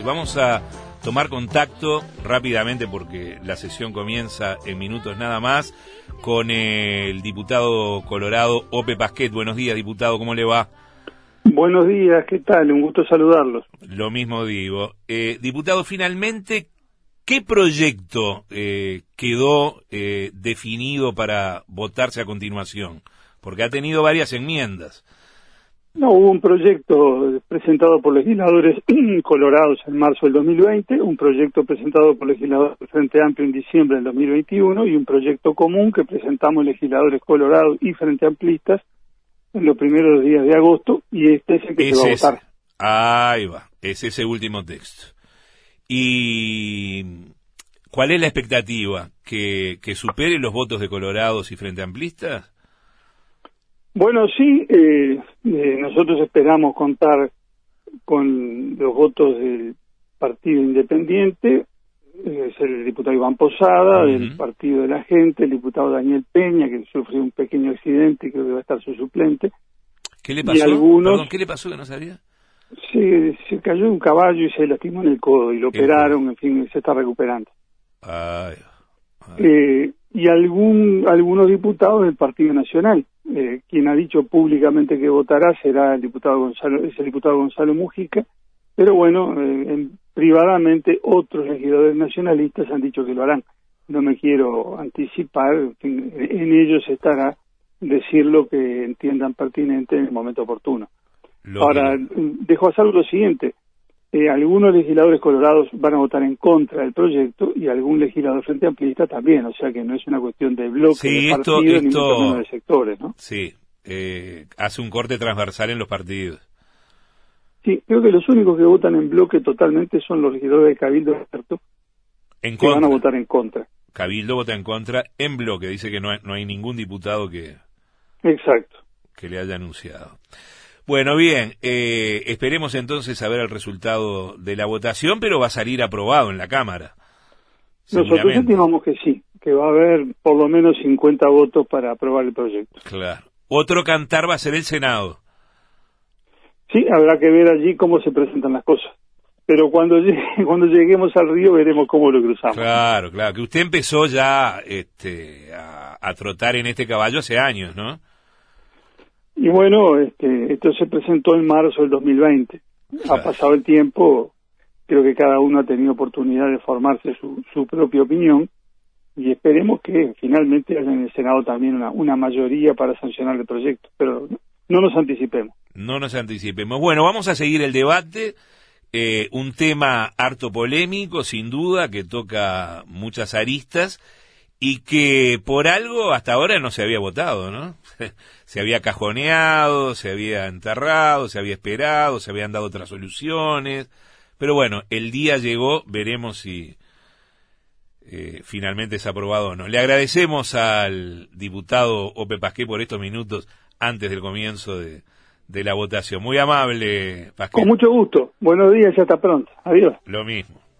Vamos a tomar contacto rápidamente porque la sesión comienza en minutos nada más con el diputado colorado Ope Pasquet. Buenos días, diputado, ¿cómo le va? Buenos días, ¿qué tal? Un gusto saludarlos. Lo mismo digo. Diputado, finalmente, ¿qué proyecto quedó definido para votarse a continuación? Porque ha tenido varias enmiendas. No, hubo un proyecto presentado por legisladores colorados en marzo del 2020, un proyecto presentado por legisladores del Frente Amplio en diciembre del 2021 y un proyecto común que presentamos legisladores colorados y Frente Amplistas en los primeros días de agosto, y este es el que se va a votar. Ahí va, es ese último texto. ¿Y cuál es la expectativa? ¿Que supere los votos de colorados y Frente Amplistas? Bueno, sí, nosotros esperamos contar con los votos del Partido Independiente, es el diputado Iván Posada, del Partido de la Gente, el diputado Daniel Peña, que sufrió un pequeño accidente y creo que va a estar su suplente. ¿Qué le pasó? Y algunos, perdón, ¿qué le pasó que no sabía? Se cayó de un caballo y se lastimó en el codo y lo operaron, en fin, se está recuperando. Y algunos diputados del Partido Nacional. Quien ha dicho públicamente que votará será el diputado Gonzalo Mujica, pero bueno, privadamente otros legisladores nacionalistas han dicho que lo harán. No me quiero anticipar, en ellos estará decir lo que entiendan pertinente en el momento oportuno. Ahora, dejo a salvo lo siguiente. Algunos legisladores colorados van a votar en contra del proyecto y algún legislador Frente Amplista también, o sea que no es una cuestión de bloque, de partidos, ni mucho menos de sectores, ¿no? Sí, hace un corte transversal en los partidos. Sí, creo que los únicos que votan en bloque totalmente son los legisladores de Cabildo Abierto, que van a votar en contra. Cabildo vota en contra en bloque, dice que no hay ningún diputado que le haya anunciado. Bueno, bien, esperemos entonces a ver el resultado de la votación, pero va a salir aprobado en la Cámara. Nosotros estimamos que sí, que va a haber por lo menos 50 votos para aprobar el proyecto. Claro. Otro cantar va a ser el Senado. Sí, habrá que ver allí cómo se presentan las cosas. Pero cuando lleguemos al río veremos cómo lo cruzamos. Claro, que usted empezó ya a trotar en este caballo hace años, ¿no? Y bueno, esto se presentó en marzo del 2020. Claro. Ha pasado el tiempo, creo que cada uno ha tenido oportunidad de formarse su propia opinión y esperemos que finalmente haya en el Senado también una mayoría para sancionar el proyecto, pero no nos anticipemos. No nos anticipemos. Bueno, vamos a seguir el debate, un tema harto polémico, sin duda, que toca muchas aristas y que por algo hasta ahora no se había votado, ¿no? Se había cajoneado, se había enterrado, se había esperado, se habían dado otras soluciones, pero bueno, el día llegó, veremos si finalmente es aprobado o no. Le agradecemos al diputado Ope Pasquet por estos minutos antes del comienzo de la votación. Muy amable, Pasquet. Con mucho gusto. Buenos días y hasta pronto. Adiós. Lo mismo.